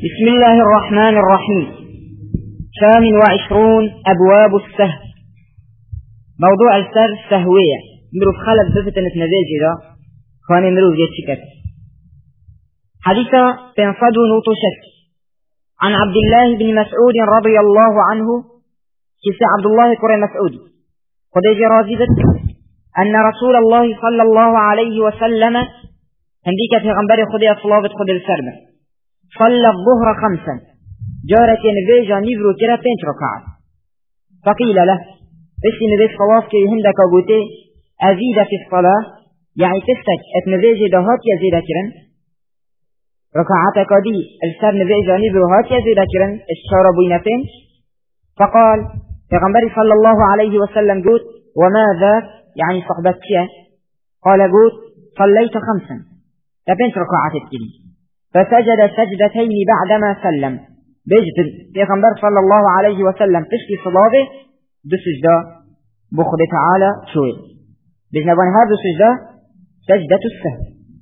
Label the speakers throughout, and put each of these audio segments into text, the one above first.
Speaker 1: بسم الله الرحمن الرحيم. 28 أبواب السهو. موضوع السهو السهوية مروف خلق بفتنة نزيجي دا كان مروف جيد شكت حديثة تنصدو نوتو شك عن عبد الله بن مسعود رضي الله عنه كيس عبد الله كري مسعود خديج رازبت أن رسول الله صلى الله عليه وسلم هنديك في غنبري خدي أصلابت خدي السربة صلى الظهر 5 جارت ينفيجا نيفرو كرا 5 ركعات فقيل له بشي نبيش خلاص كي هندك أقوتي أزيد في الصلاة يعني تستك اتنفيجي دهات يزيد كرن ركعاتك دي السر نفيجا نيفرو هات يزيد كرن الشاربين 5 فقال پیغمبر صلى الله عليه وسلم قلت وماذا يعني صحبتك قال قلت صليت 5 5 ركعات الكريم فسجد سجدتين بعدما سلم بجد پیغمبر صلى الله عليه وسلم تشكي صلاته بسجدة بخد تعالى شوي بجنبان هذا سجدة سجدة السهو.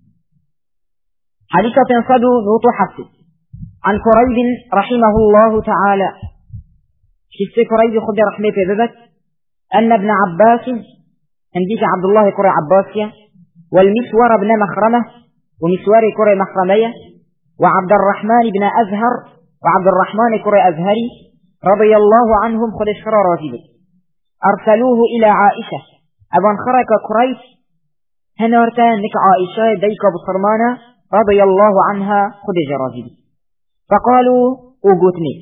Speaker 1: حديثة تنصدو نوط حفظ عن كريب رحمه الله تعالى شفت كريب خد رحمته ببت أن ابن عباس عندك عبد الله كري عباسية والمسور ابن مخرمة ومسوار كري مخرمية وعبد الرحمن بن أزهر وعبد الرحمن كري أزهري رضي الله عنهم خد شرى راجبه أرسلوه إلى عائشة أبان خرك كريس هنارتان لك عائشة ديك بصرمانة رضي الله عنها خد جراجبه فقالوا أوقتني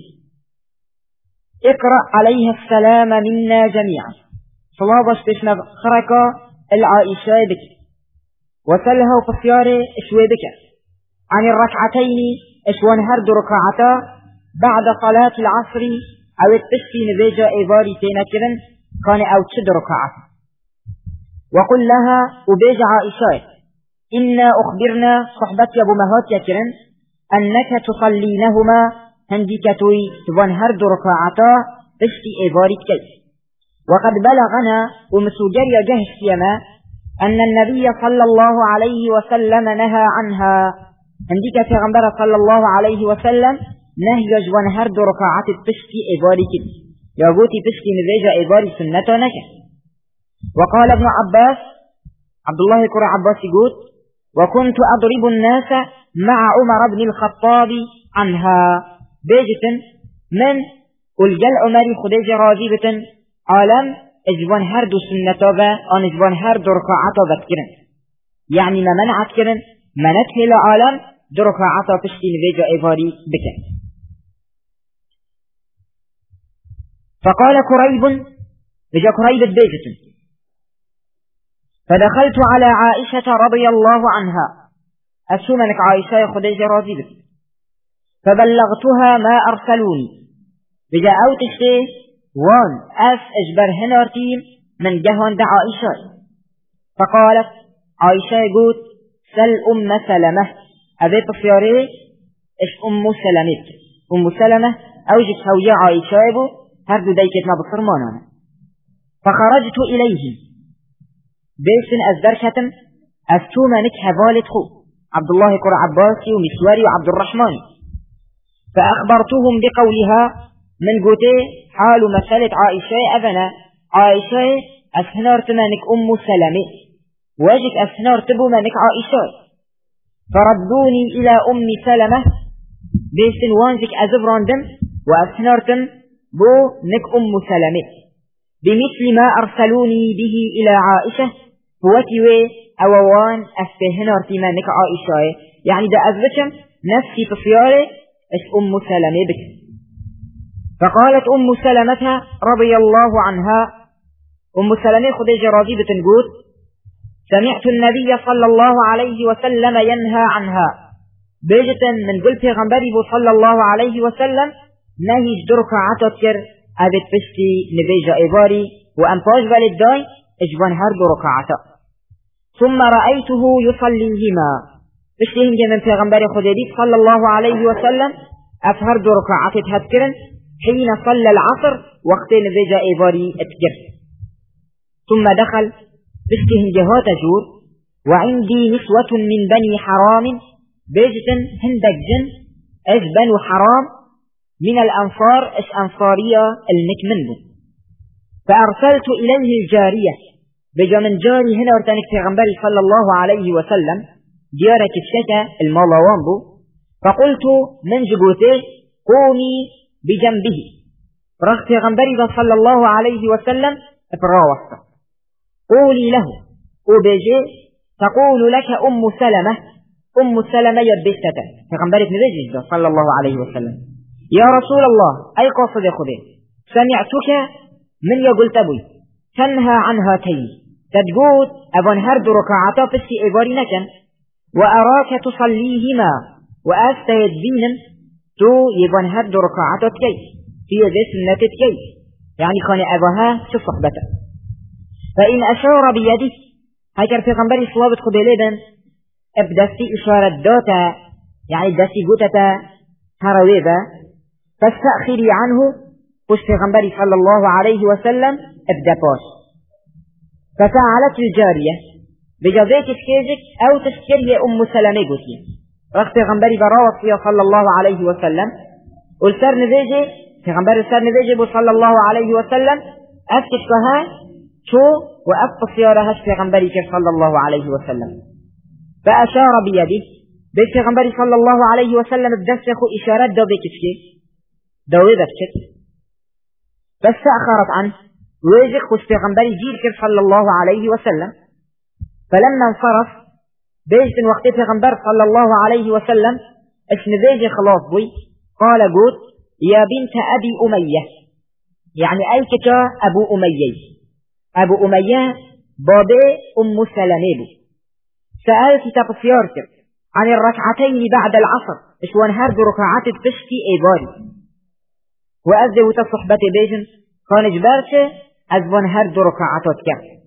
Speaker 1: اقرأ عليها السلام منا جميعا صلابش بشنا خرك العائشة بك وسلها وفصياره اشوي بك عن الركعتين اشوان هرد ركعتا بعد صلاة العصر او التشكي نبيجا ايباري تينكرن كان او تشد ركعت وقل لها وبيجا عائشة إنا أخبرنا صحبتي أبو مهات يكرن أنك تصلينهما هندكتوي تبان هرد ركعتا تشكي ايباري كي وقد بلغنا ومسوجر يجهش فيما أن النبي صلى الله عليه وسلم نهى عنها عندك پیغمبر صلى الله عليه وسلم نهي جوان هرد ركعات التشكي إباري كد يقولي تشكي نزيجة إباري سنة نكا. وقال ابن عباس عبد الله كرة عباس يقول وكنت أضرب الناس مع عمر بن الخطاب عنها بيجة من الجل عمري خديج راجبة عالم اجوان هرد سنة ان اجوان هرد ركعات بكرن يعني ما منعت كرن منته لعالم دركعاتا تشكي نبيجا إيفاري بك. فقال كريب بجا كريب بيجة فدخلت على عائشة رضي الله عنها أسومنك عائشة خديجة راضي فبلغتها ما أرسلوني بجا أو تشتي وان أس أجبر هنارتين من جهوان دا عائشة فقالت عائشة قلت سل سلمة أبي بصياري إش أم سلمة أوجد سوية عائشة هردو ديكتنا بصرمانا فخرجت إليه بيسن أزدركتم أستوما نكه والد خو عبد الله كر عباسي ومسواري وعبد الرحمن فأخبرتهم بقولها من قوتي حال مسألة عائشة أبنا عائشة أسهنار تمانك سلمة واجك أسهنار تبو منك عائشة فردوني إلى سلمة بيسن وانزك أزبران دم وأسهنارتم بو نك سلمة بمثل ما أرسلوني به إلى عائشة هوتيوي أووان أسهنار تمانك عائشة يعني دا أزبشم نفسي تصياري إش سلمة بك. فقالت سلمة رضي الله عنها سلمة خديجة راضية تنقول سمعت النبي صلى الله عليه وسلم ينهى عنها بيجة من قلت غنبري صلى الله عليه وسلم نهي جدرك عتتكر أبت بشتي نبيجة إباري وأنفاج بالداي اجوان هرد ركعتا ثم رأيته يصليهما بشتهم من پیغمبر خديدي صلى الله عليه وسلم أفهرد ركعات هتكرن حين صلى العصر وقت نبيجة إباري اتكر ثم دخل بشتهم جهات جور وعندي نسوة من بني حرام بيجة هندك جن إش بنو حرام من الأنصار إش أنصارية المكمن بو. فأرسلت إليه الجارية بجا من جاري هنا ورتانك پیغمبري صلى الله عليه وسلم ديارك الشكا المالوان بو. فقلت من جبوته قومي بجنبه رغ پیغمبري صلى الله عليه وسلم براوسط قولي له وبيجي تقول لك أم سلمة يبستة پیغمبري نبيجي صلى الله عليه وسلم يا رسول الله أي قصد خذي سمعتك من يقول تبوي تنهى عن هاتين تدقود أبن هرد ركعتا فسي إباري نكن وأراك تصليهما وأستيد بينم تو يبن هرد ركعتا تكي في ذي سنة تكي يعني كان أباها شو صحبته. فإن أشار بيده هكذا في غنبري صلابة خبيليبا ابدستي إشارة دوتا يعني دستي قوتتا هرويبا فاستأخري عنه وش في غنبري صلى الله عليه وسلم ابدا باش. ففعلت الجارية بجابيك الشيزك أو تشكري أم سلمة قوتي رغت في غنبري براوة فيها صلى الله عليه وسلم والسر نبيجي في غنبري السر نبيجي صلى الله عليه وسلم أفتشكها شو وأفق سيارها في غنبري صلى الله عليه وسلم. فأشار بيده في غنبري صلى الله عليه وسلم بدسخ إشارات دوبيك دوبيك فاستأخرت عنه ويجق في غنبري جيل صلى الله عليه وسلم. فلما انصرف بيجت وقت في غنبر صلى الله عليه وسلم اسم بيجي خلاص بي قال قوت يا بنت أبي أمية يعني أي كتا أبو أمية بابي أم سلمة سألت تقفيارك عن الركعتين بعد العصر اشوان هرد ركعات التشكي إيباري وأذب تصحبة بيجن كان جبارك أذبان هرد ركعاتك.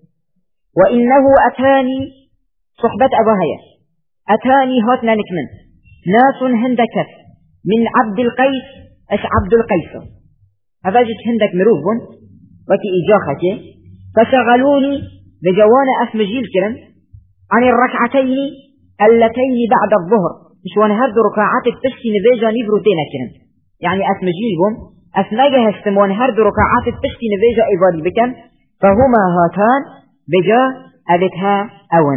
Speaker 1: وإنه أتاني صحبة أباهية أتاني هاتنا نكمن ناس هندك من عبد القيس أش عبد القيس هذا جت هندك مروفون وكي إجاختي فشغلوني بجوان أسمجيل كرم عن الركعتين اللتين بعد الظهر مشوان هرد ركعات التشكي نبيجا نبروتين كرم يعني أسمجيلهم أسمجها استموان هرد ركعات التشكي نبيجا إبادي بكم فهما هاتان بجا أبتها أون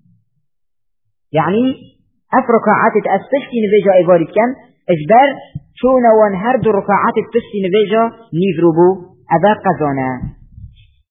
Speaker 1: يعني أفركعات التشكي نبيجا إبادي بكم إجبار شون وان هرد ركعات التشكي نبيجا نيفروبو أبا قزانا.